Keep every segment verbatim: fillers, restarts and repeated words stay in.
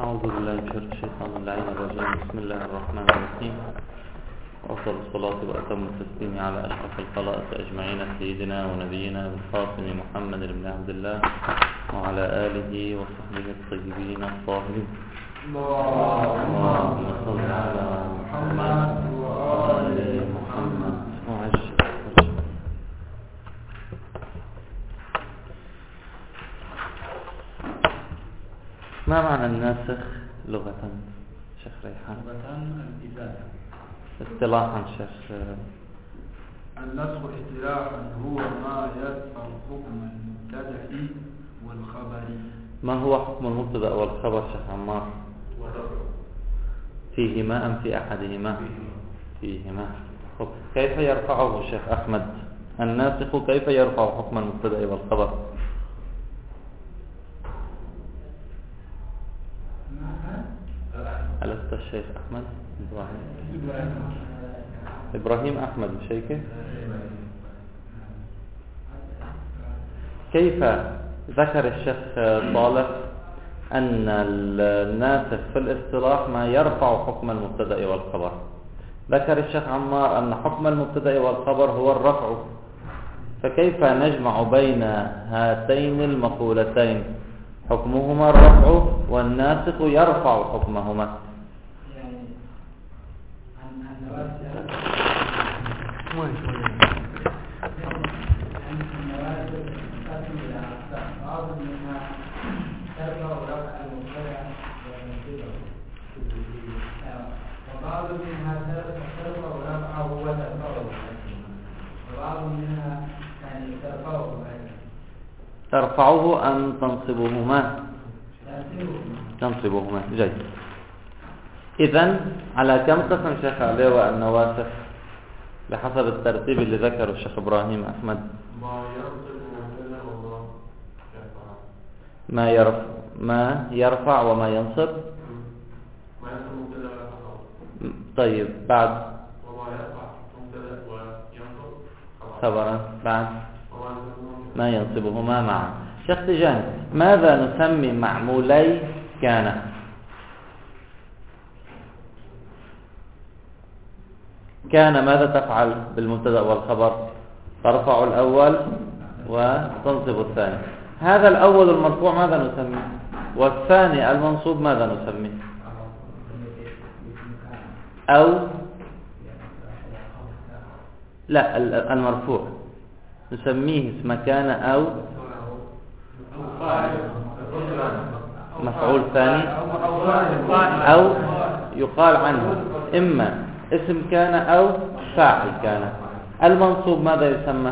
أعوذ بالله من شر الشيطان اللعين الرجيم. بسم الله الرحمن الرحيم، وأفضل الصلاة وأتم التسليم على أشرف الخلائق أجمعين سيدنا ونبينا بالقاسم محمد بن عبد الله وعلى آله وصحبه الطيبين الطاهرين. اللهم صل على محمد وآل محمد وعجل. ما معنى الناسخ لغة شيخ ريحان؟ لغة الإزالة. اصطلاحا شيخ. النسخ اصطلاحا هو ما يدفع حكم المبتدأ والخبر. ما هو حكم المبتدأ والخبر شيخ عمار؟ فيهما أم في أحدهما؟ فيهما. خب. كيف يرفعه شيخ أحمد الناسخ؟ كيف يرفع حكم المبتدأ والخبر؟ ألست الشيخ أحمد إبراهيم إبراهيم أحمد الشيخ؟ كيف ذكر الشيخ صالح أن الناسخ في الاصطلاح ما يرفع حكم المبتدأ والخبر؟ ذكر الشيخ عمار أن حكم المبتدأ والخبر هو الرفع، فكيف نجمع بين هاتين المقولتين؟ حكمهما الرفع والناسخ يرفع حكمهما. ترفعه أم تنصبهما؟ تنصبهما. جيد. إذن على كم قسم شيخ علي النواسخ بحسب الترتيب اللي ذكره الشيخ إبراهيم أحمد؟ ما يرفع ما يرفع وما ينصب. طيب بعد خبرا بعد ما ينصبهما معا. شيخ تجاني، ماذا نسمي معمولي كان؟ كان ماذا تفعل بالمبتدأ والخبر؟ ترفع الأول وتنصب الثاني. هذا الأول المرفوع ماذا نسميه؟ والثاني المنصوب ماذا نسميه؟ أو لا، المرفوع نسميه اسم كان أو مفعول ثاني، أو يقال عنه إما اسم كان أو فاعل كان. المنصوب ماذا يسمى؟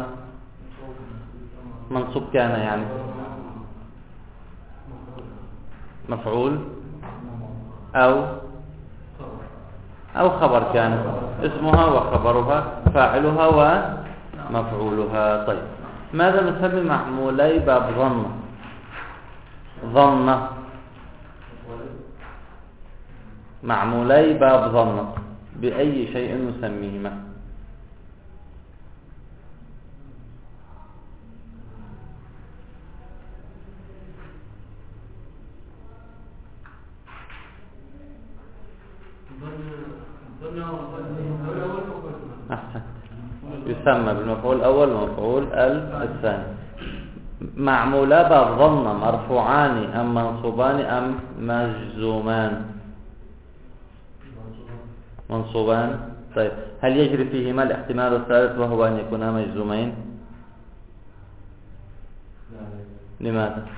منصوب كان يعني مفعول أو أو خبر كان، اسمها وخبرها فاعلها ومفعولها. طيب، ماذا نسمي معمولي باب ظن؟ ظن معمولي باب ظن بأي شيء نسميهما؟ أحسن، يسمى بالمفعول الأول والمفعول الثاني. معمولا باب ظن مرفوعان أم منصوبان أم مجزومان؟ منصوبان. طيب، هل يجري فيهما الاحتمال الثالث وهو أن يكونا مجزومين؟ لماذا؟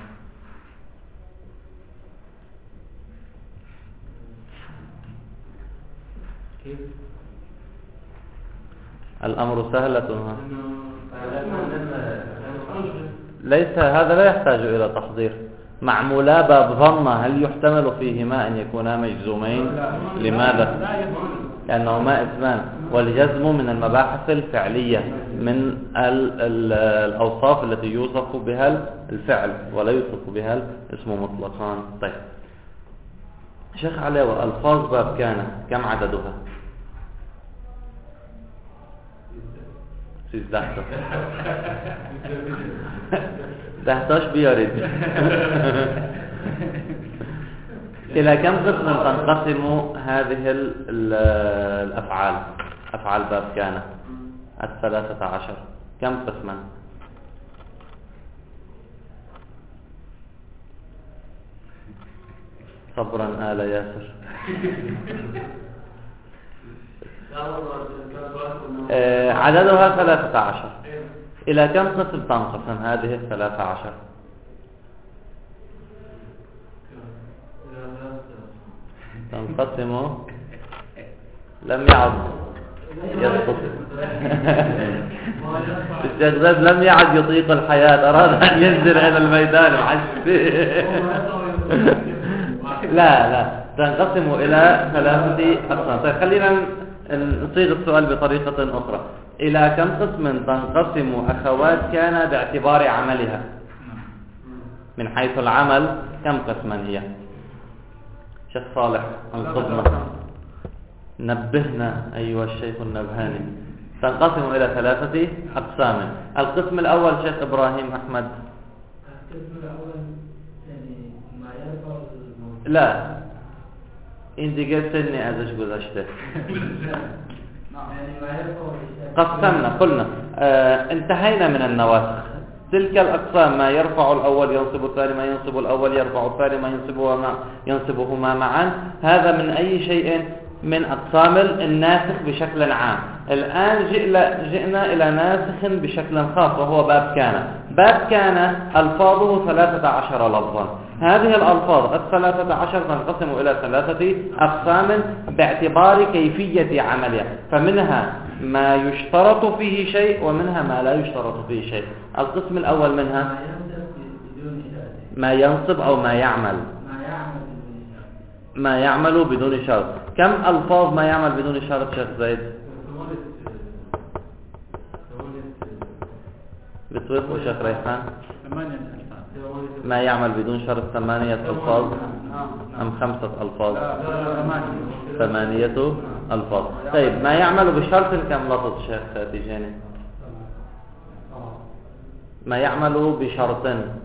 الأمر سهلة. ليس هذا لا يحتاج إلى تحضير. معمولا باب ظن هل يحتمل فيهما أن يكونا مجزومين؟ لماذا؟ لأنهما اسمان، والجزم من المباحث الفعلية، من ال ال الأوصاف التي يوصف بها الفعل ولا يوصف بها الاسم مطلقا. طيب شيخ علي، ألفاظ باب كان كم عددها؟ سيزدحتو دهتاش بيارد إلى كم قسم تنقسم هذه ال- ال- الأفعال؟ أفعال باب كان الثلاثة عشر كم قسما؟ صبرا آل ياسر. آه، عددها ثلاثة عشر. إلى كم قسم تنقسم هذه الثلاثة عشر؟ تنقسم لم يعد يستطيع الشيخ زيد لم يعد يطيق الحياة، أراد أن ينزل إلى الميدان لا لا تنقسم إلى ثلاثة أقسام. طيب خلينا نصيغ السؤال بطريقة أخرى. إلى كم قسم تنقسم أخوات كان باعتبار عملها؟ من حيث العمل كم قسما هي؟ شيخ صالح القسمة نبهنا أيها الشيخ النبهاني. تنقسم إلى ثلاثة أقسام. القسم الأول شيخ إبراهيم أحمد. القسم الأول يعني ما يرفع لا إنتي قلت إني أزش قزشته يعني ما يرفع قسمنا قلنا آه انتهينا من النواسخ. تلك الأقسام ما يرفع الأول ينصب الثاني، ما ينصب الأول يرفع الثاني، ما ينصبهما ينصبهما معا. هذا من أي شيء من أقسام الناسخ بشكل عام. الآن جئنا إلى ناسخ بشكل خاص وهو باب كان. باب كان ألفاظه ثلاثة عشر لفظا. هذه الألفاظ الثلاثة عشر تنقسم إلى ثلاثة أقسام باعتبار كيفية عملها، فمنها ما يشترط فيه شيء ومنها ما لا يشترط فيه شيء. القسم الأول منها ما ينصب أو ما يعمل ما يعمل بدون شرط. كم ألفاظ ما يعمل بدون شرط شيخ زيد؟ بتوافقوا شيخ ريحان؟ ما يعمل بدون شرط ثمانية ألفاظ أم خمسة ألفاظ؟ ثمانية ألفاظ. طيب ما يعمل بشرط كم لفظ شيخ تيجاني؟ ما يعمل بشرط.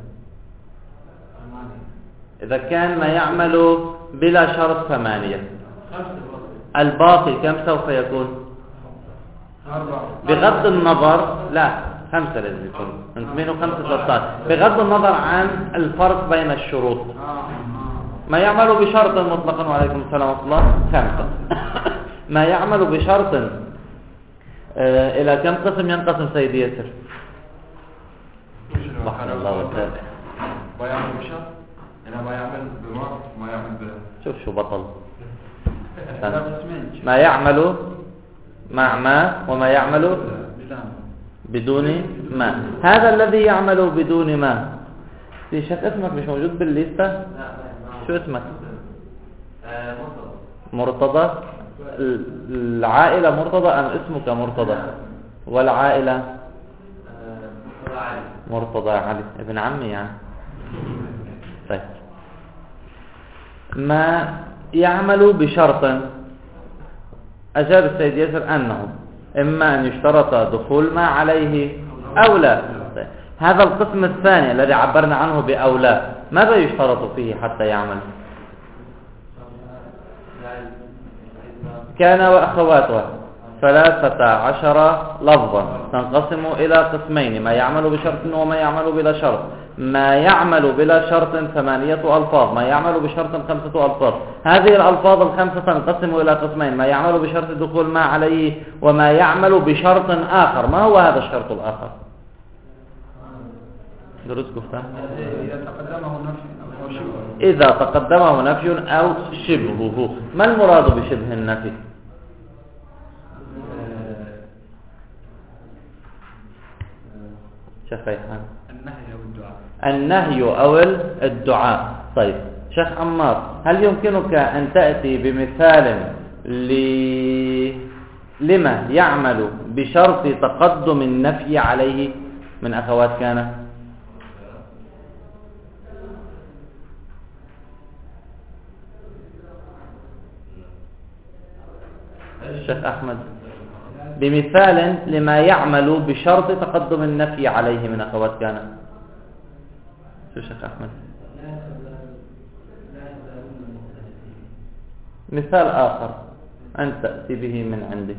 إذا كان ما يعمل بلا شرط ثمانية، الباقي كم سوف يكون؟ بغض النظر لا خمسة لازم يكون اثنين وخمسة ثلاثة بغض النظر عن الفرق بين الشروط. ما يعمل بشرط مطلقا وعليكم السلام ورحمة الله خمسة. ما يعمل بشرط آه إلى كم قسم ينقسم سيدي ياسر؟ رحمه الله وتعالى. ما يعمل بشرط إلى ما يعمل بما ما يعمل به. شوف شو بطل. ما يعمل مع ما وما يعمل بدون ما. هذا الذي يعمل بدون ما في شك اسمك مش موجود بالليستة. شو اسمك؟ مرتضى. العائلة مرتضى أم اسمك مرتضى؟ والعائلة مرتضى علي ابن عمي يعني. طيب ما يعمل بشرط أجاب السيد ياسر أنه إما أن يشترط دخول ما عليه أو لا. طيب. هذا القسم الثاني الذي عبرنا عنه بأولى ماذا يشترط فيه حتى يعمل؟ كان وأخواتها ثلاثة عشر لفظا تنقسم إلى قسمين: ما يعمل بشرط وما يعمل بلا شرط. ما يعمل بلا شرط ثمانية ألفاظ، ما يعمل بشرط خمسة ألفاظ. هذه الألفاظ الخمسة تنقسم إلى قسمين: ما يعمل بشرط دخول ما عليه وما يعمل بشرط آخر. ما هو هذا الشرط الآخر؟ إذا تقدمه نفي أو شبهه. ما المراد بشبه النفي؟ شيخ ريحان. النهي أو الدعاء. النهي أو الدعاء. طيب شيخ عمار، هل يمكنك أن تأتي بمثال ل... لما يعمل بشرط تقدم النفي عليه من أخوات كان؟ الشيخ أحمد، بمثال لما يعمل بشرط تقدم النفي عليه من أخوات كان. شو الشيخ أحمد؟ مثال آخر أنت تأتي به من عندك.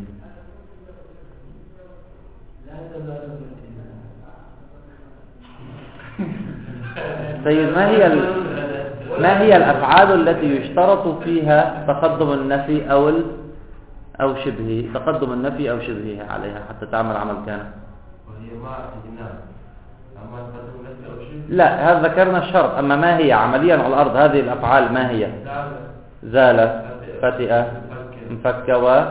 سيد، ما هي ال... ما هي الأفعال التي يشترط فيها تقدم النفي أو ال... أو شبهه، تقدم النفي أو شبهه عليها حتى تعمل عمل كان؟ وهي ما تجنان أما تقدم النفي أو شبهه. لا، هذا ذكرنا الشرط. أما ما هي عمليا على الأرض هذه الأفعال ما هي؟ زال، فتئة، انفك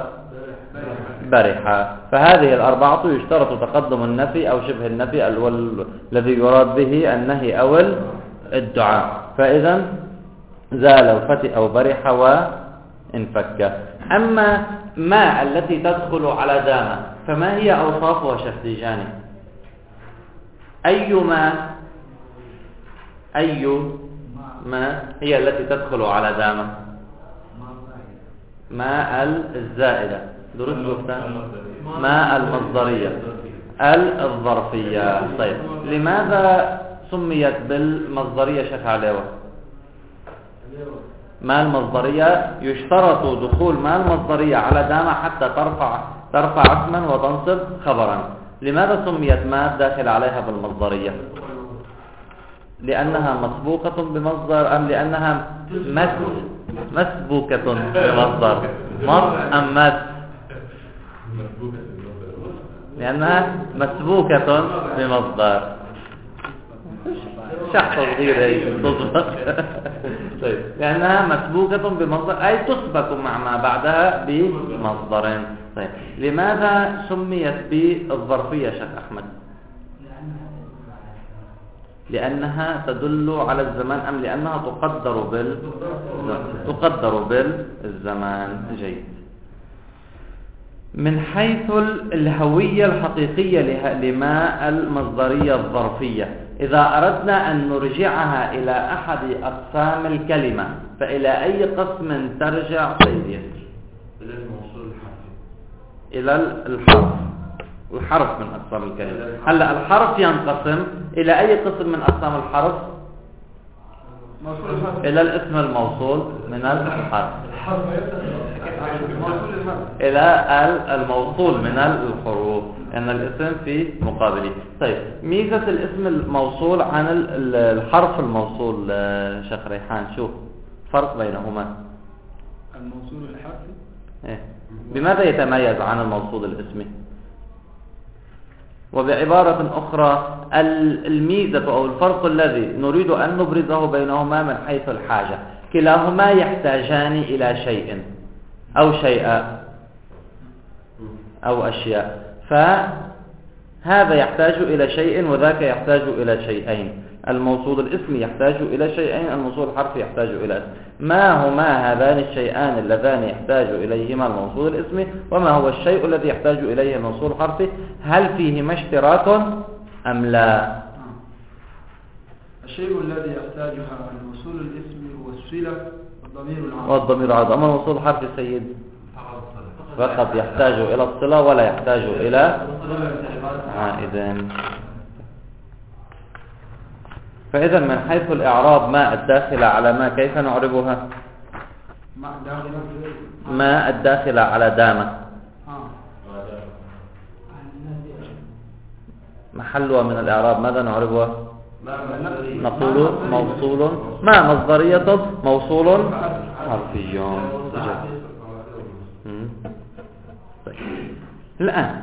وبرح. فهذه الأربعة يشترط تقدم النفي أو شبه النفي الذي يراد به النهي أو الدعاء. فإذا زال وفتئ وبرح وانفك. أما ما التي تدخل على دام فما هي أوصافها شفتيجاني؟ أي ما أي ما هي التي تدخل على دام؟ ما الزائدة دروس بفتان، ما المصدرية، الظرفية. طيب، لماذا سميت بالمصدرية شيخ عليوة؟ ما المصدرية يشترط دخول ما المصدرية على دام حتى ترفع ترفع اسما وتنصب خبرا. لماذا سميت ما داخل عليها بالمصدرية؟ لأنها مسبوقة بمصدر أم لأنها مس مسبوكة بمصدر؟ مص أم مس؟ لأنها مسبوكة بمصدر. شخص صغير هي تسبق. طيب، لأنها مسبوكة بمصدر أي تسبق مع ما بعدها بمصدر. طيب، لماذا سميت بالظرفية شيخ أحمد؟ لأنها تدل على الزمان أم لأنها تقدر بال تقدر بالزمان؟ جيد. من حيث الهوية الحقيقية لما المصدرية الظرفية، إذا أردنا أن نرجعها إلى أحد أقسام الكلمة فإلى أي قسم ترجع سيدي؟ إلى الموصول الحرفي، إلى الحرف. الحرف من أقسام الكلمة. هلا الحرف ينقسم إلى أي قسم من أقسام الحرف؟ إلى الاسم الموصول من الحرف، إلى الموصول من الحروف، لأن الاسم في مقابله. طيب، ميزة الاسم الموصول عن الحرف الموصول شيخ ريحان، شو فرق بينهما؟ الموصول الحرفي إيه؟ بماذا يتميز عن الموصول الاسمي؟ وبعبارة أخرى، الميزة أو الفرق الذي نريد أن نبرزه بينهما من حيث الحاجة، كلاهما يحتاجان إلى شيء أو شيئا أو أشياء، فهذا يحتاج إلى شيء وذاك يحتاج إلى شيئين. الموصول الاسمي يحتاج إلى شيئين، الموصول الحرفي يحتاج إلى اسم. ما هما هذان الشيئان اللذان يحتاج إليهما الموصول الاسمي، وما هو الشيء الذي يحتاج إليه الموصول الحرفي؟ هل فيهما اشتراك أم لا؟ الشيء الذي يحتاجها الموصول الاسمي هو الصلة والضمير العاطف. والضمير العاطف. أما الموصول الحرفي سيد فقط يحتاج إلى الصلة ولا يحتاج إلى عائدين. فإذا من حيث الإعراب ما الداخلة على ما كيف نعربها؟ ما الداخلة على دامة محلها من الإعراب ماذا نعربها؟ نقول موصول ما مصدرية موصول حرفي. طيب. الآن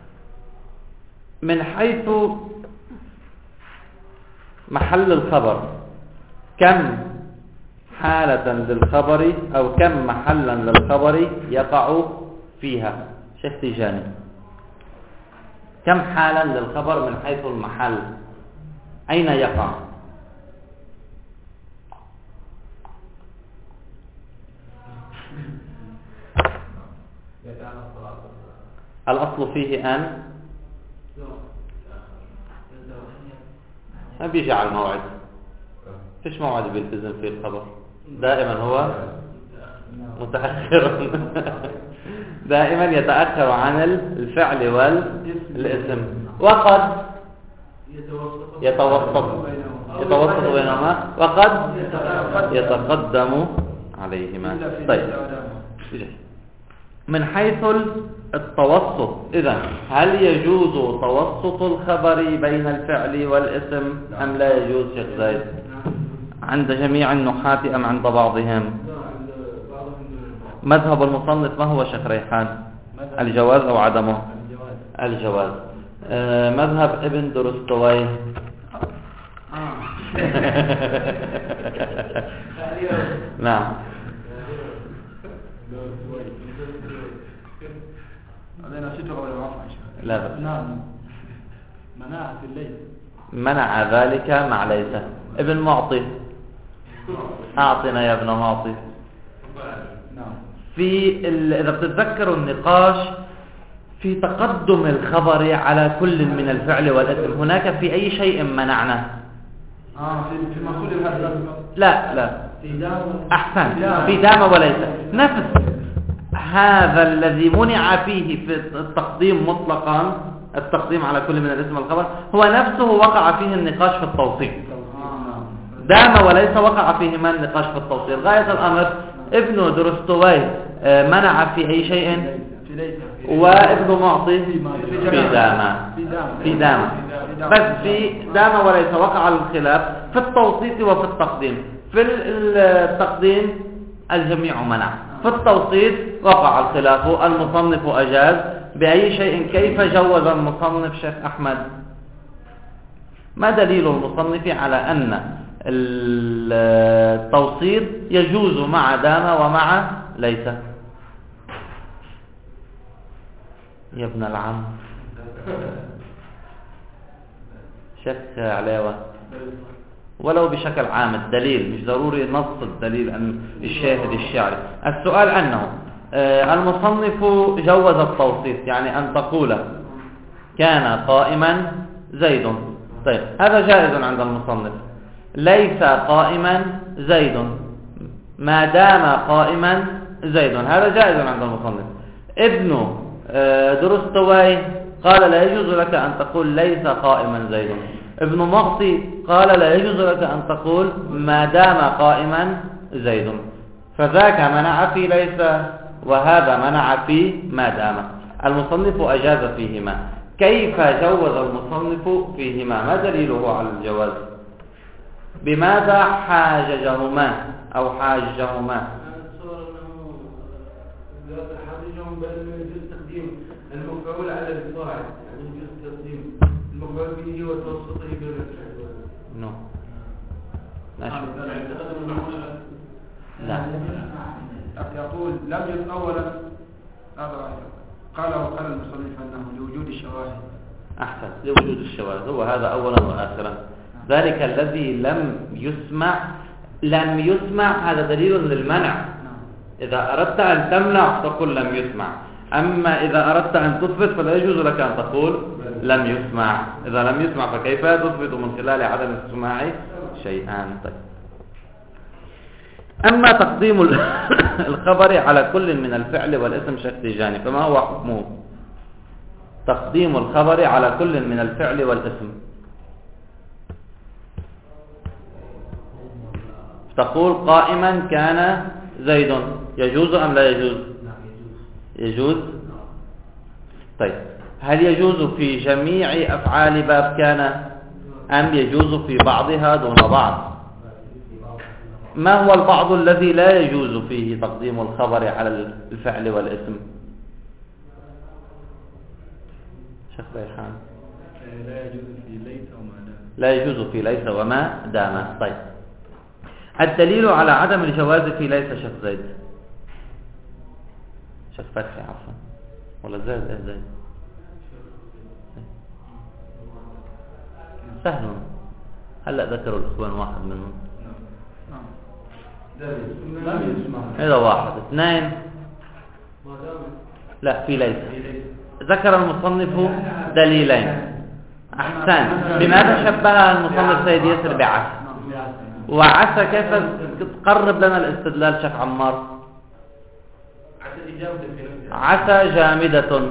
من حيث محل الخبر، كم حالة للخبر أو كم محلا للخبر يقع فيها شيخ تيجاني؟ كم حالا للخبر من حيث المحل، أين يقع؟ الأصل فيه أن ما بيجي على الموعد، فيش موعد بيلتزم فيه الخبر، دائما هو متأخر دائما يتأخر عن الفعل والاسم، وقد يتوسط يتوسط بينهما وقد يتقدم عليهما. طيب، من حيث التوسط، إذا هل يجوز توسط الخبر بين الفعل والاسم أم لا يجوز شيخ زايد؟ عند جميع النحاة أم عند بعضهم؟ مذهب المصنف ما هو شيخ ريحان؟ الجواز أو عدمه؟ الجواز. آه مذهب ابن درستويه نعم. لا بس مناعة الليل منع ذلك مع ليس. ابن معطي أعطنا يا ابن معطي. في إذا بتتذكروا النقاش في تقدم الخبر على كل من الفعل والاسم، هناك في أي شيء منعنا؟ آه في في مقصود الهدف. لا لا أحسن، في دام وليس. نفس هذا الذي منع فيه في التقديم مطلقا، التقديم على كل من الاسم والخبر، هو نفسه وقع فيه النقاش في التوصيف. دام وليس وقع فيهما النقاش في التوصيف. غاية الأمر ابن درستويه منع في أي شيء، وابن معطي في دام في دام بس في دام وليس وقع الخلاف في التوصيف وفي التقديم. في التقديم الجميع منع، في التوصيف وقع الخلاف، المصنف أجاز. بأي شيء؟ كيف جوز المصنف شيخ أحمد؟ ما دليل المصنف على أن التوصيف يجوز مع دام ومع ليس؟ يا ابن العم شيخ علاوة، ولو بشكل عام الدليل، مش ضروري نص الدليل أن الشاهد الشعري. السؤال أنه المصنف جوز التوصيف، يعني أن تقول كان قائما زيد. طيب هذا جائز عند المصنف. ليس قائما زيد، ما دام قائما زيد، هذا جائز عند المصنف. ابن درستويه قال لا يجوز لك أن تقول ليس قائما زيد. ابن معطي قال لا يجوز لك أن تقول ما دام قائما زيد. فذاك منع في ليس، وهذا منع في ما دام. المصنف أجاز فيهما. كيف جوز المصنف فيهما؟ ما دليله على الجواز؟ بماذا حاججهما أو حاجهما؟ المفعول على الفاعل، يعني يجوز تقديم المفعول به وتوسطه بين الفعل. نو ماشي. لا يقول لم يكن اولا. قال وقال المصنف انه لوجود الشواهد. احسن، لوجود الشواهد، هو هذا اولا واخرا. ذلك الذي لم يسمع لم يسمع هذا دليل للمنع. اذا اردت ان تمنع تقول لم يسمع، أما إذا أردت أن تثبت فلا يجوز لك أن تقول لم يسمع. إذا لم يسمع فكيف تثبت من خلال عدم السماع شيئان؟ طيب. أما تقديم الخبر على كل من الفعل والاسم شيخ تيجاني، فما هو حكمه؟ تقديم الخبر على كل من الفعل والاسم. تقول قائما كان زيد، يجوز أم لا يجوز؟ يجوز. طيب هل يجوز في جميع أفعال باب كان أم يجوز في بعضها دون بعض؟ ما هو البعض الذي لا يجوز فيه تقديم الخبر على الفعل والاسم؟ شيخ ريحان. لا يجوز في ليس وما دام. لا يجوز في ليس وما دام. طيب الدليل على عدم الجواز في ليس شيخ زيد؟ شيخ فتحي عفوا ولا زيد؟ ايه زيد سهل. هلا ذكروا الاخوان واحد منهم. هذا واحد. اثنين لا في ليس. ذكر المصنف دليلين. احسن. بماذا شبه المصنف سيد ياسر بعسى؟ وعسى كيف تقرب لنا الاستدلال شيخ عمار؟ عسى جامدة.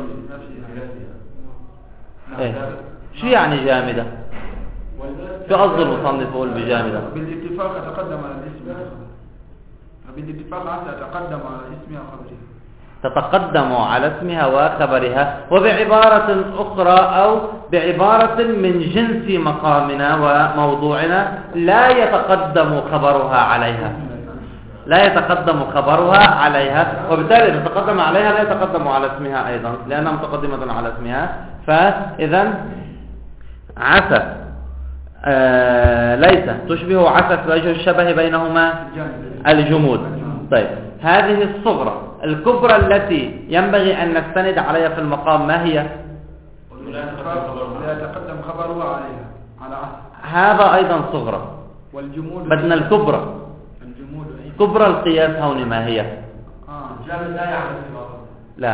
ايه شو يعني جامدة؟ شو قصد المصنف يقول بجامدة؟ بالاتفاق تقدم على الاسم. بالاتفاق عسى تقدم على اسم خبره. تتقدم على اسمها وخبرها، وبعبارة أخرى أو بعبارة من جنس مقامنا وموضوعنا لا يتقدم خبرها عليها لا يتقدم خبرها عليها وبالتالي إذا تقدم عليها لا يتقدم على اسمها أيضا لأنها متقدمة على اسمها. فإذا عسى آه ليس تشبه عسى في وجه الشبه بينهما الجمود. طيب هذه الصغرى. الكبرى التي ينبغي أن نستند عليها في المقام ما هي؟ لا يتقدم خبرها عليها على عسى. هذا أيضا صغرى. والجمود بدنا الكبرى. الجمود كبرى القياس هون ما هي؟ اه لا،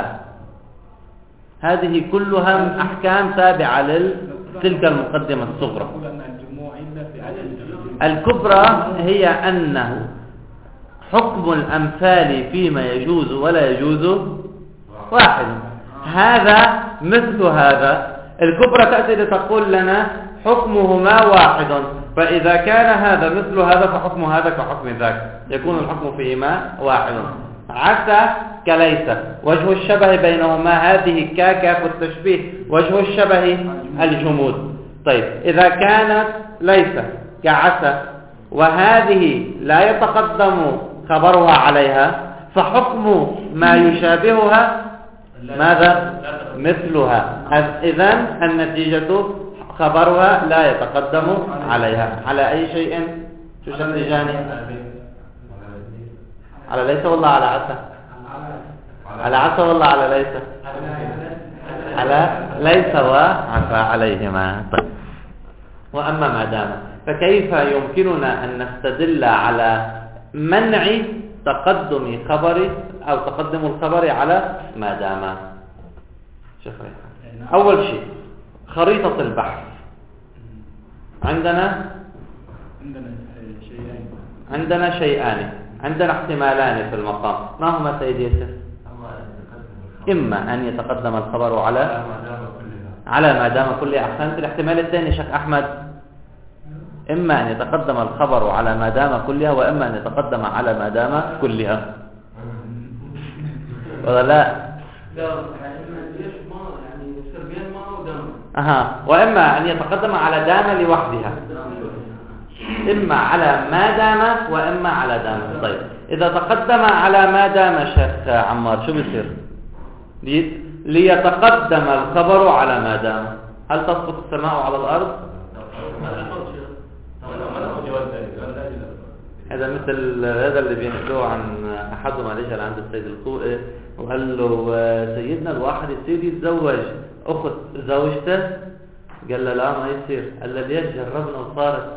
هذه كلها أحكام تابعة لتلك المقدمة الصغرى. الكبرى هي أنه حكم الأمثال فيما يجوز ولا يجوز واحد. هذا مثل هذا. الكبرى تأتي لتقول لنا حكمهما واحد، فإذا كان هذا مثل هذا فحكم هذا كحكم ذاك، يكون الحكم فيهما واحد. عسى كليس، وجه الشبه بينهما هذه كاكاف التشبيه، وجه الشبه الجمود. طيب إذا كانت ليس كعسى وهذه لا يتقدم خبرها عليها فحكم ما يشابهها ماذا؟ مثلها. إذن النتيجة خبرها لا يتقدم عليها. على أي شيء تشتجاني؟ على ليس ولا على عسى؟ على عسى ولا على ليس؟ على ليس وعسى عليهما. طيب وأما ما دام فكيف يمكننا أن نستدل على منع تقدم خبر أو تقدم الخبر على ما دام؟ شوف أول شيء خريطة البحث. عندنا عندنا شيئين عندنا شيئان عندنا احتمالان في المقام. ما هما سيدي يوسف؟ إما أن يتقدم الخبر على على ما دام كله. أحسنت. الاحتمال الثاني شيخ أحمد إما أن يتقدم الخبر على ما دام كلها، وإما أن يتقدم على ما دام كلها. ولا لا؟ أها. وإما أن يتقدم على دام لوحدها، إما على ما دام وإما على دام. طيب إذا تقدم على ما دام شيخ عمار شو بيصير؟ ليتقدم الخبر على ما دام، هل تسقط السماء على الأرض؟ هذا مثل هذا اللي بيحكوه عن أحدهم رجل عند السيد الخوئي وقال له سيدنا الواحد يصير يتزوج أخت زوجته، قال له لا ما يصير. قال له ليش؟ جربنا وصارت.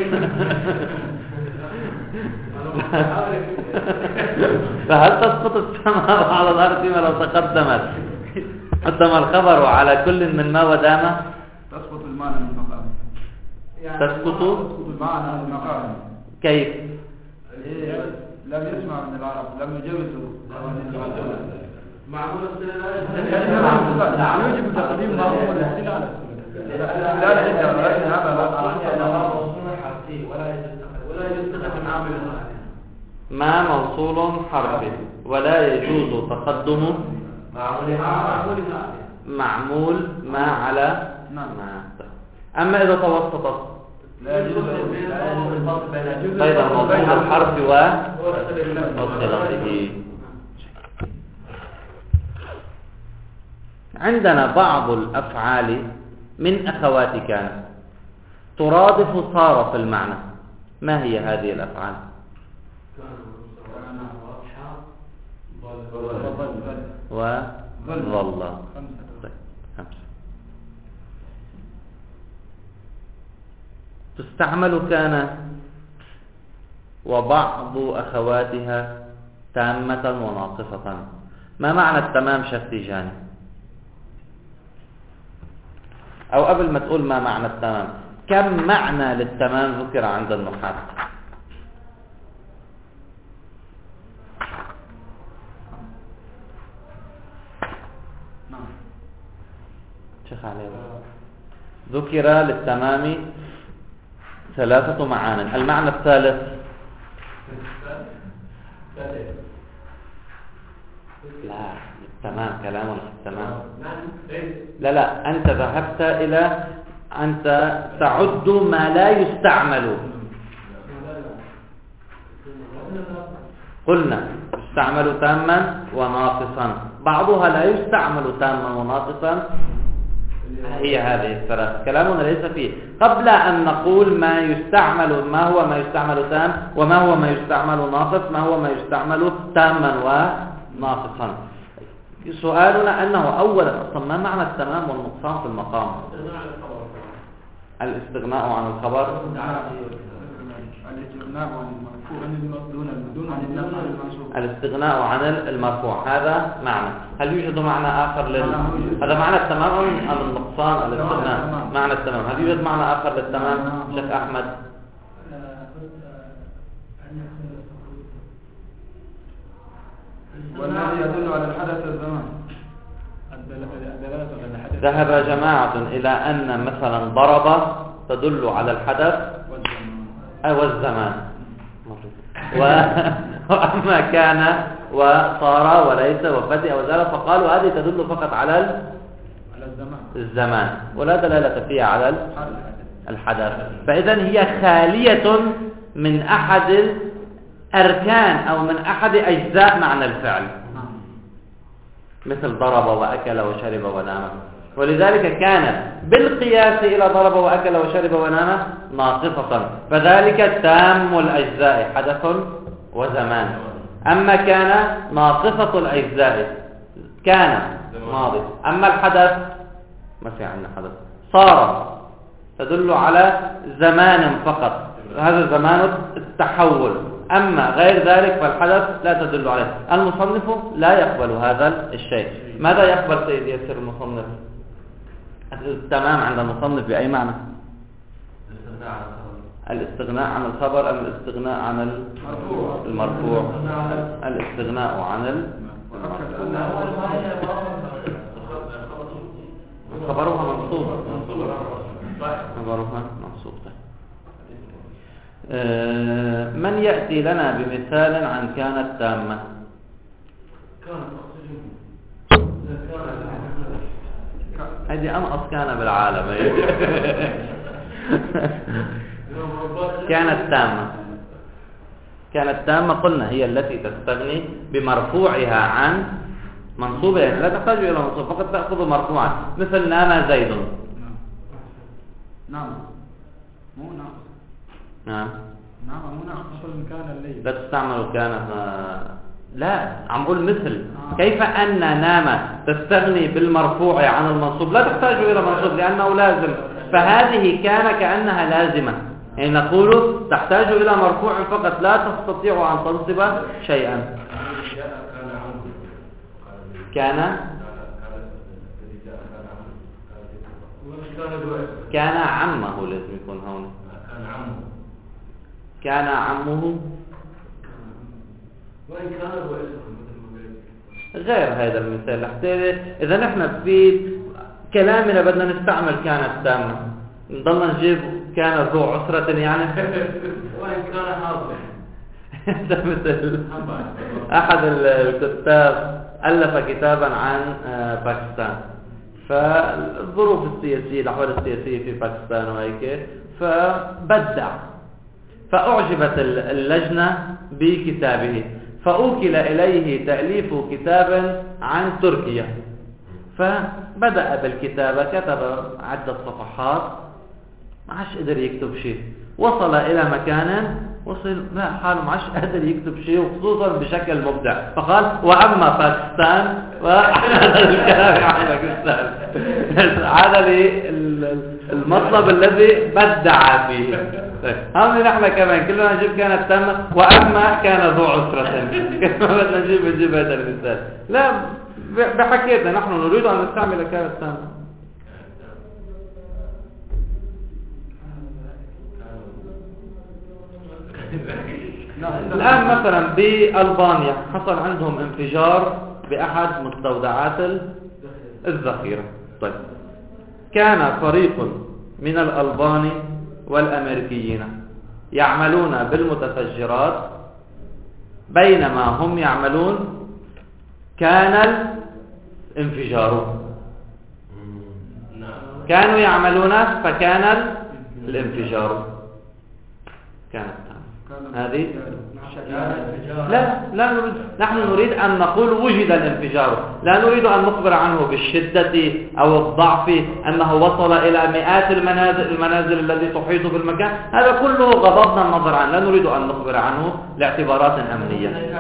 فهل تسقط السماء على الأرض فيما لو تقدمت قدم الخبر على كل من ما ودام؟ تسقط المعنى من المقام. تسقط المعنى من المقام. كيف؟ لم يسمع من العرب، لم يجوزوا معمول يجب تقديم معمول الاستدلال لا لا ولكن هذا ولا يستخدم عامل ما موصول حرفي ولا يجوز تقدم معمول ما على ما. أما إذا توسطت بين موضوع الحرف وصلته. عندنا بعض الأفعال من أخوات كان ترادف صار في المعنى. ما هي هذه الأفعال؟ وظل. خمسة. تستعمل كان وبعض أخواتها تامة وناقصة. ما معنى التمام شفتيجاني؟ أو قبل ما تقول ما معنى التمام، كم معنى للتمام ذكر عند النحاة؟ شيخ علي ذكر للتمام ثلاثة معان. المعنى الثالث لا تمام كلامنا تمام. لا لا أنت ذهبت إلى أنت تعد ما لا يستعمل. قلنا يستعمل تاما وناقصا، بعضها لا يستعمل تاما وناقصا، هي هذه الثلاث. كلامنا ليس فيه. قبل أن نقول ما يستعمل، ما هو ما يستعمل تام وما هو ما يستعمل ناقص، ما هو ما يستعمل تاما وناقصا، سؤالنا أنه أولا أصلا ما معنى التمام والنقصان في المقام؟ الاستغناء عن الخبر، الاستغناء عن المرفوع، هذا معنى. هل يوجد معنى آخر لل... هذا معنى التمام أم النقصان؟ الاستغناء معنى التمام. هل يوجد معنى آخر للتمام شيخ أحمد؟ والذي يدل على الحدث الزمان. ذهب جماعة إلى أن مثلا ضرب تدل على الحدث أو الزمان، وأما كان وصار وليس وفتئ وزال فقالوا هذه تدل فقط على الزمان ولا دلالة فيها على الحدث. فإذا هي خالية من أحد أركان أو من أحد أجزاء معنى الفعل، مثل ضرب وأكل وشرب ونام، ولذلك كانت بالقياس إلى ضرب وأكل وشرب ونام ناقصة، فذلك تام الأجزاء حدث وزمان. أما كان ناقصة الأجزاء كان ماضي. أما الحدث ما في عندنا حدث. صار تدل على زمان فقط، هذا زمان التحول. أما غير ذلك فالحدث لا تدل عليه. المصنف لا يقبل هذا الشيء. ماذا يقبل سيد ياسر المصنف؟ التمام عند المصنف بأي معنى؟ الاستغناء عن الخبر أم الاستغناء عن المرفوع؟ الاستغناء عن خبرها منصوب، خبرها منصوب. من يأتي لنا بمثال عن كانت تامة؟ هذه أنقص كان بالعالم. كانت تامة، كانت تامة قلنا هي التي تستغني بمرفوعها عن منصوبها، يعني لا تحتاج إلى منصوب، فقط تأخذ مرفوعا، مثل نام زيد. نعم مو نعم نعم نعم مو نعم أصلا كان الليل لا تستعمل كان. لا عم أقول مثل كيف أن نام تستغني بالمرفوع عن المنصوب، لا تحتاج إلى منصوب لأنه لازم، فهذه كان كأنها لازمة، يعني نقول تحتاج إلى مرفوع فقط، لا تستطيع أن تنصب شيئا. كان كان عمه لازم يكون هون، كان عمه غير هذا المثال. إذا نحن في كلامنا بدنا نستعمل كانت تامة، نضلنا نجيب كان ذو عسرة يعني وإن كان حاضر. مثل أحد الكتاب ألف كتابا عن باكستان، فالظروف السياسية الأحوال السياسية في باكستان وهيك، فبدع، فأعجبت اللجنة بكتابه، فأوكل إليه تأليف كتاب عن تركيا، فبدأ بالكتابة، كتب عدة صفحات، ما عادش قدر يكتب شيء، وصل إلى مكان وصل لا حاله ما عادش قدر يكتب شيء، وخصوصا بشكل مبدع، فقال وأما باكستان وهذا الكلام عن باكستان، هذا المطلب الذي بدع فيه. هم نحن كمان كلنا نجيب كانت تامة وأما كان ذو عسرة، كيف ما بدنا نجيب نجيب هذا المثال؟ لا بحكيتنا نحن نريد أن نستعمل كانت تامة. الآن مثلا بألبانيا حصل عندهم انفجار بأحد مستودعات الذخيرة. طيب كان فريق من الألبان والأمريكيين يعملون بالمتفجرات، بينما هم يعملون كان الانفجار. كانوا يعملون فكان الانفجار. كانت هذه لا لا نريد. نحن نريد أن نقول وجد الانفجار، لا نريد أن نخبر عنه بالشدة أو الضعف، أنه وصل إلى مئات المنازل المنازل التي تحيط بالمكان. هذا كله غضضنا النظر عنه، لا نريد أن نخبر عنه لاعتبارات أمنية.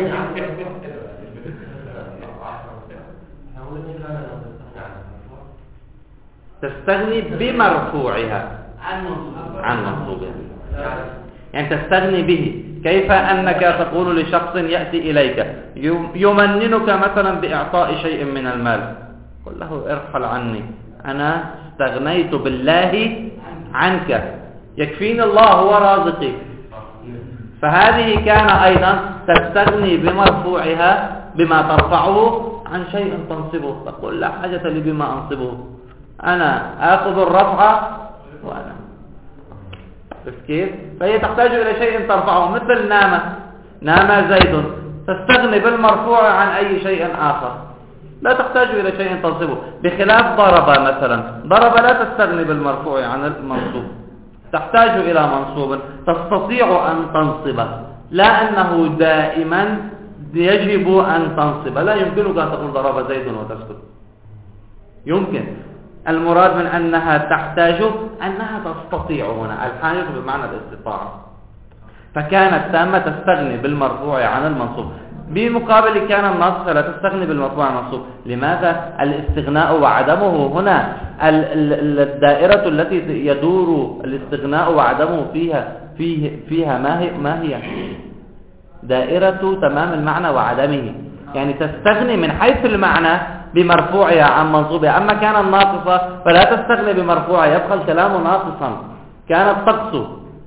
تستغني بمرفوعها عن منصوبها، يعني تستغني به. كيف أنك تقول لشخص يأتي إليك يمننك مثلا بإعطاء شيء من المال، قل له ارحل عني، أنا استغنيت بالله عنك، يكفيني الله هو رازقي. فهذه كان أيضا تستغني بمرفوعها بما ترفعه عن شيء تنصبه، تقول لا حاجة لي بما أنصبه، أنا آخذ الرفع وأنا كيف. فهي تحتاج إلى شيء ترفعه، مثل نام نام زيد، تستغني بالمرفوع عن أي شيء آخر، لا تحتاج إلى شيء تنصبه. بخلاف ضرب مثلا، ضرب لا تستغني بالمرفوع عن المنصوب، تحتاج إلى منصوب، تستطيع أن تنصبه، لا أنه دائما يجب أن تنصب. لا يمكنك أن تقول ضرب زيد وتسكت، يمكن. المراد من أنها تحتاج أنها تستطيع، هنا الحاجة بمعنى الاستطاعة. فكانت تامة تستغني بالمرفوع عن المنصوب، بمقابل كان النص لا تستغني بالمرفوع عن المنصوب. لماذا؟ الاستغناء وعدمه هنا، الدائرة التي يدور الاستغناء وعدمه فيها فيه فيها ما هي ما هي دائرة تمام المعنى وعدمه، يعني تستغني من حيث المعنى بمرفوعها عن منصوبها. أما كان الناقصة فلا تستغني بمرفوعها، يبقى الكلام ناقصا. كانت تقص،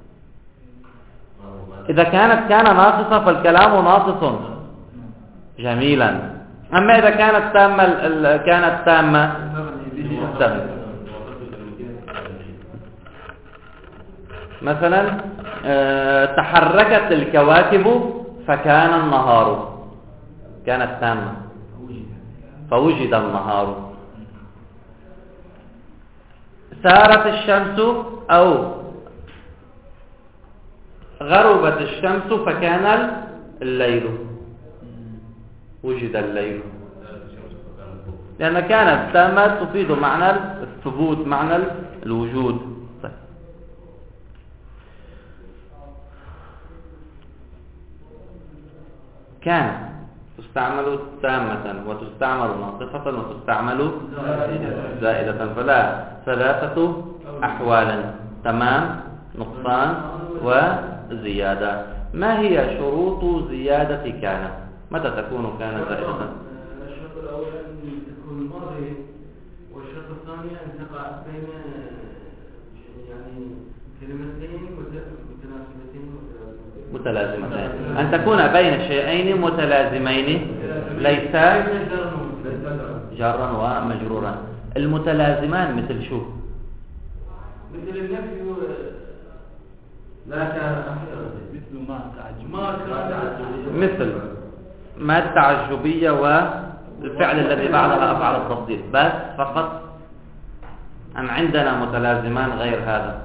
إذا كانت كان ناقصة فالكلام ناقص جميلا. أما إذا كانت تامة كانت تامة تستغني. مثلا تحركت الكواكب فكان النهار، كانت تامة فوجد النهار. سارت الشمس أو غربت الشمس فكان الليل، وجد الليل، لأن كانت تامة تفيد معنى الثبوت، معنى الوجود. كان تستعمل تامة وتستعمل ناقصة وتستعمل زائدة، فلا ثلاثة أحوال: تمام، نقصان، وزيادة. ما هي شروط زيادة كان؟ متى تكون كان زائدة؟ الشرط الأول أن تكون ماضية، والشرط الثاني أن تقع بين يعني كلمتين متناسبتين متلازمتين، أن تكون بين شيئين متلازمين ليس جرا ومجرورا. المتلازمان مثل شو؟ مثل النفي و... لا كان مثل ما تعجب، مثل ما التعجبية والفعل الذي بعدها أفعل التفضيل، بس فقط. أم عندنا متلازمان غير هذا؟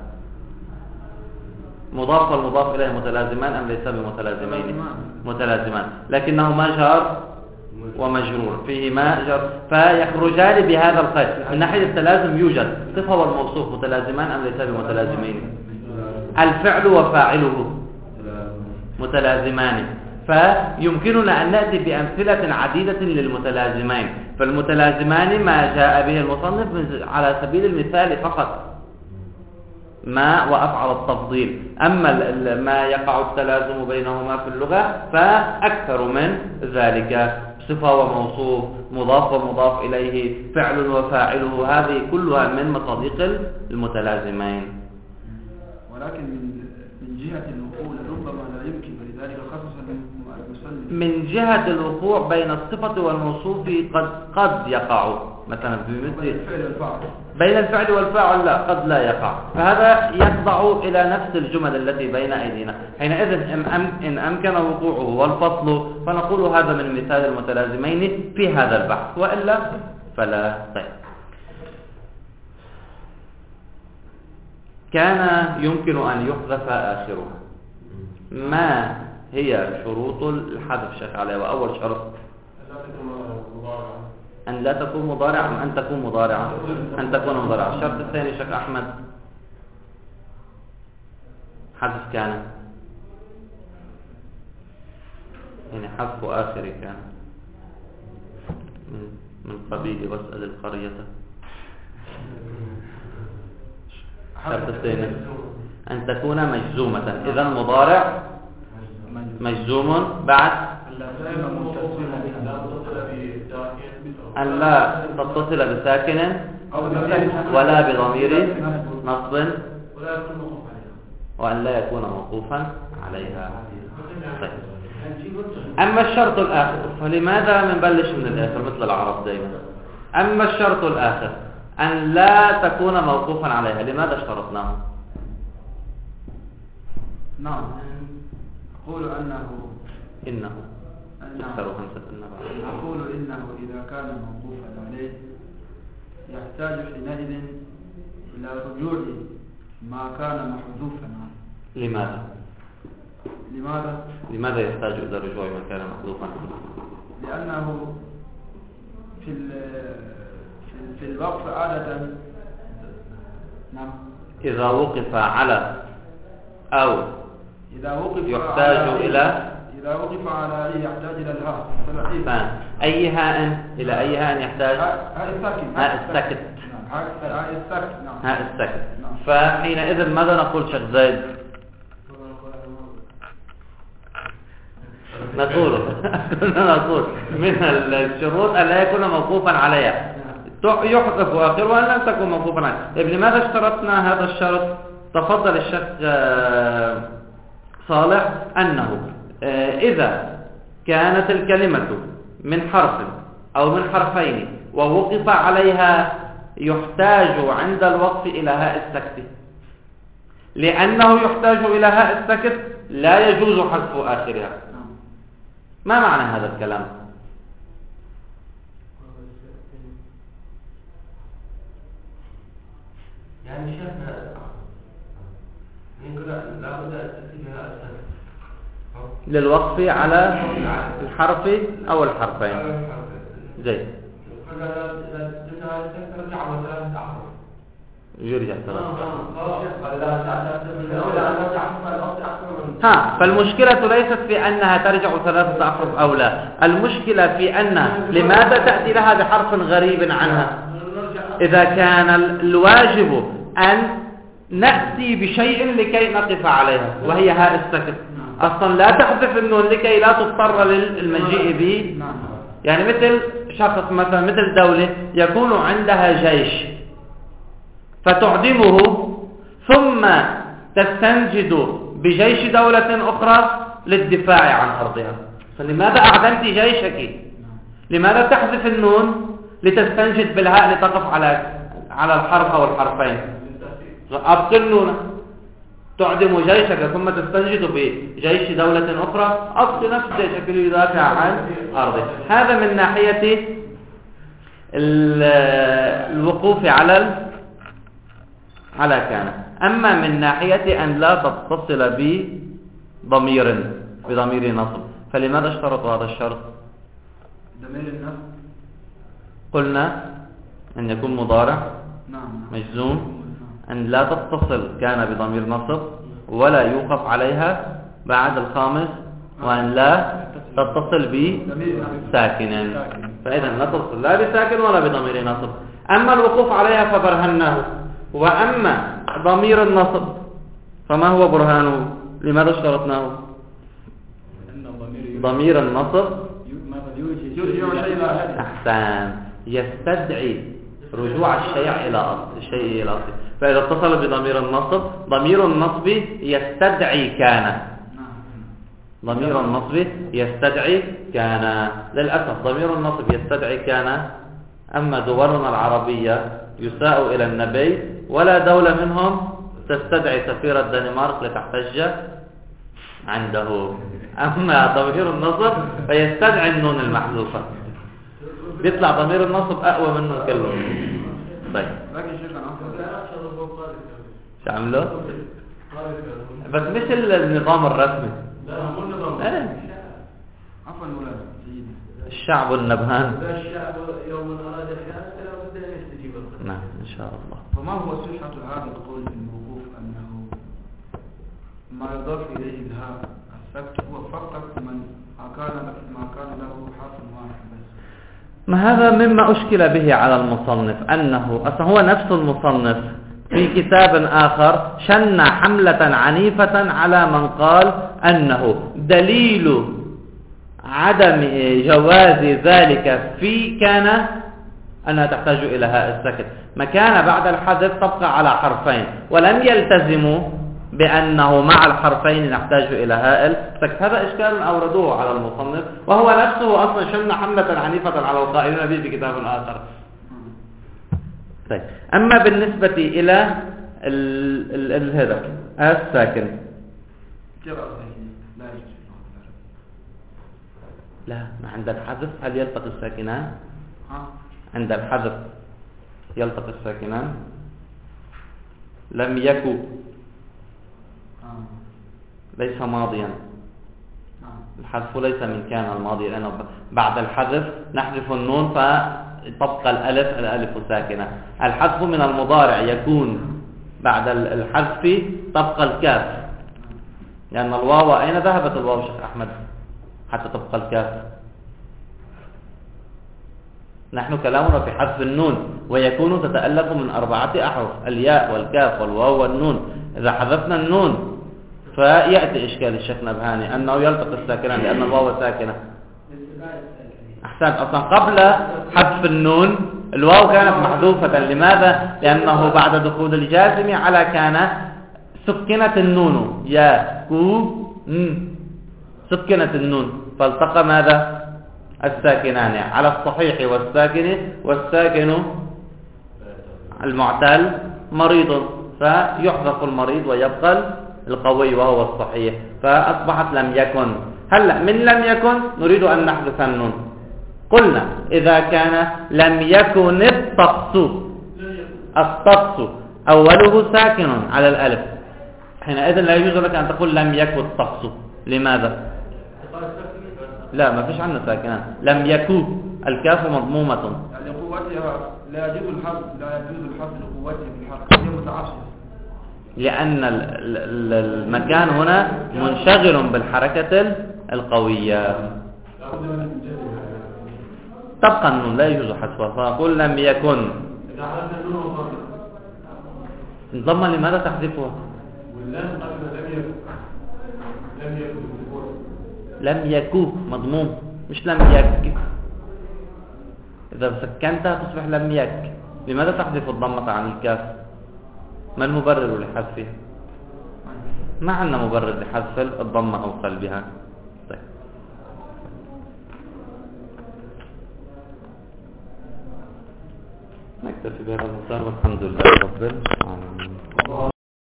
مضاف والمضاف إليه متلازمان أم ليس بمتلازمين؟ متلازمان، لكنهما جار ومجرور، فيهما جر، فيخرجان بهذا القيد. من ناحية التلازم يوجد صفة والموصوف متلازمان أم ليس بمتلازمين؟ الفعل وفاعله متلازمان، فيمكننا أن نأتي بأمثلة عديدة للمتلازمين. فالمتلازمان ما جاء به المصنف على سبيل المثال فقط، ما وأفعل التفضيل. أما ما يقع التلازم بينهما في اللغة فأكثر من ذلك: صفة وموصوف، مضاف ومضاف إليه، فعل وفاعله، هذه كلها من مصادق المتلازمين. ولكن من جهة الوقوع ربما لا يمكن، ولذلك خصص المصنف من جهة الوقوع بين الصفة والموصوف قد قد يقع، مثلا بمثل الفعل والفاعل بين الفعل والفاعل لا قد لا يقع، فهذا يخضع إلى نفس الجمل التي بين أيدينا. حينئذ إن أمكن وقوعه والفصل فنقول هذا من مثال المتلازمين في هذا البحث، وإلا فلا. طيب، كان يمكن أن يحذف آخرها. ما هي شروط الحذف شك عليه؟ وأول شرط أن لا تكون مضارعة، أم أن تكون مضارعة؟ أن تكون مضارعة. الشرط الثاني شك أحمد حذف كان، يعني حذف آخر كان من من قبيل واسأل القرية. الشرط الثاني أن تكون مجزومة، إذا مضارع مجزوم بعد أن لا تتصل بساكن ولا بضمير نصب وأن لا يكون موقوفا عليها. طيب. أما الشرط الآخر فلماذا منبلش من الآخر مثل العرب دائما؟ أما الشرط الآخر أن لا تكون موقوفا عليها، لماذا اشترطناه؟ نعم، أقول أنه إنه تكثر همسة النبع. أقول إنه إذا كان موقوفا عليه يحتاج حينئذ إلى رجوع ما كان محذوفا عنه. لماذا؟ لماذا؟ لماذا يحتاج إلى رجوع ما كان محذوفا عنه؟ لأنه في في الوقف عادة نعم إذا وقف على أو إذا وقف يحتاج على إلى إذا وقف على إيه يحتاج إلى الهاء. أي هاء إلى أي هاء يحتاج؟ هاء الساكن. هاء السكت. هاء السكت. نعم. هاء السكت. فحينئذ ماذا نقول شيخ زيد؟ نقول نقول من الشروط أن لا يكون موقوفا عليها يحذف آخر وأن لا تكون موقوفا عليها. طيب لماذا اشترطنا هذا الشرط؟ تفضل الشيخ صالح أنه إذا كانت الكلمة من حرف أو من حرفين ووقف عليها يحتاج عند الوقف إلى هاء السكت، لأنه يحتاج إلى هاء السكت لا يجوز حذف آخرها. ما معنى هذا الكلام؟ يعني شيخنا يقول لا بد أن تكتبها السكت للوقف على الحرف أو الحرفين. زي يرجع ها فالمشكلة ليست في أنها ترجع ثلاثة أحرف أو لا، المشكلة في أن لماذا تأتي لها بحرف غريب عنها؟ إذا كان الواجب أن نأتي بشيء لكي نقف عليها وهي هاء السكت، أصلا لا تحذف النون لكي لا تضطر للمجيء به. يعني مثل شخص مثلا مثل دولة يكون عندها جيش فتعدمه ثم تستنجد بجيش دولة أخرى للدفاع عن أرضها، فلماذا أعدمت جيشك؟ لماذا تحذف النون لتستنجد بالهاء لتقف على على الحرف أو الحرفين؟ أبقي النون، تعدم جيشك ثم تستنجد بجيش دولة أخرى، أبقي نفس جيشك ليدافع عن أرضه. هذا من ناحية الوقوف على على كان. أما من ناحية أن لا تتصل بضمير بضمير نصب، فلماذا اشترطوا هذا الشرط؟ ضمير النصب قلنا أن يكون مضارع نعم مجزوم، أن لا تتصل كان بضمير نصب ولا يوقف عليها بعد الخامس، وأن لا تتصل بساكن، فإذا لا تتصل لا بساكن ولا بضمير نصب. أما الوقوف عليها فبرهناه، وأما ضمير النصب فما هو برهانه؟ لماذا اشترطناه؟ ضمير النصب أحسن يستدعي رجوع الشيء إلى أصل الشيء إلى أصل، فإذا اتصل بضمير النصب ضمير النصب يستدعي كان، ضمير النصب يستدعي كان. للأسف ضمير النصب يستدعي كان أما دولنا العربية يساء إلى النبي ولا دولة منهم تستدعي سفير الدنمارك لتحتج عنده. أما ضمير النصب فيستدعي النون المحذوفة، بيطلع ضمير النصب أقوى منه كله. طيب شو عملوا؟ بس مش النظام الرسمي. ايه عفوا ولا سيدي الشعب النبهان. الشعب يوم أراد الحياة فلا بد أن يستجيب القدر. نعم إن شاء الله. فما هو صحة هذا القول في الموقوف أنه ما يضاف إليه الهاء السكت هو فقط من كان ما كان له حرف واحد بس؟ ما هذا مما أشكل به على المصنف، أنه أصلا هو نفس المصنف في كتاب آخر شن حملة عنيفة على من قال أنه دليل عدم جواز ذلك في كان أنها تحتاج إلى هاء السكت، ما كان بعد الحذف تبقى على حرفين، ولم يلتزموا بأنه مع الحرفين نحتاج إلى هاء السكت. هذا إشكال أوردوه على المصنف، وهو نفسه أصلا شن حملة عنيفة على القائلين به في كتاب آخر. طيب. أما بالنسبة إلى هذا الساكن لا، ما عند الحذف هل يلتقي الساكنان؟ عند الحذف يلتقي الساكنان. لم يكن ليس ماضيا، الحذف ليس من كان الماضي، لأنه بعد الحذف نحذف النون فتبقى الألف الألف ساكنة. الحذف من المضارع يكون بعد الحذف تبقى الكاف، لأن الواو أين ذهبت الواو شيخ أحمد حتى تبقى الكاف؟ نحن كلامنا في حذف النون، ويكون تتألف من أربعة أحرف، الياء والكاف والواو والنون. إذا حذفنا النون فيأتي إشكال الشيخ نبهاني أنه يلتقي الساكنان لأن الواو ساكنة. أحسنت. أصلا قبل حذف النون الواو كانت محذوفة. لماذا؟ لأنه بعد دخول الجازم على كان سكنت النون يا كو سكنت النون، فالتقى ماذا؟ الساكنان على الصحيح والساكن، والساكن المعتل مريض، فيحذف المريض ويبقى القوي وهو الصحيح، فأصبحت لم يكن. هلا من لم يكن نريد أن نحذف النون. قلنا إذا كان لم يكن الطقس الطقس أوله ساكن على الألف، حينئذ لا يجوز لك أن تقول لم يكن الطقس. لماذا؟ لا، ما فيش عندنا ساكنان. لم يكن الكاف مضمومة لقوتها، لا يجوز الحذف لا يجوز الحذف لقوتها في الحرف، هي متعصبة، لأن المكان هنا منشغل بالحركة القوية. تبقى النون لا يجوز حذفها، فأقول لم يكن. انضم لماذا تحذفها؟ لم يكن مضموم مش لم يك. إذا سكنتها تصبح لم يك. لماذا تحذف الضمة عن الكاف؟ ما المبرر لحذفها؟ ما عندنا مبرر لحذف الضمة أو قلبها. طيب. نكتفي بهذا المقدار والحمد لله رب العالمين.